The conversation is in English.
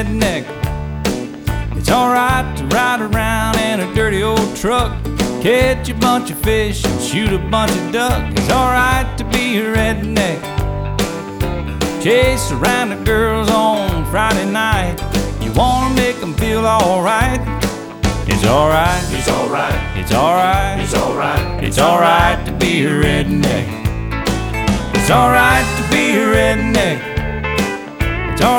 redneck. It's alright to ride around in a dirty old truck, catch a bunch of fish and shoot a bunch of duck. It's alright to be a redneck. Chase around the girls on Friday night. You wanna make them feel alright. It's alright, It's alright, it's alright, it's alright, it's alright to be a redneck. It's alright to be a redneck.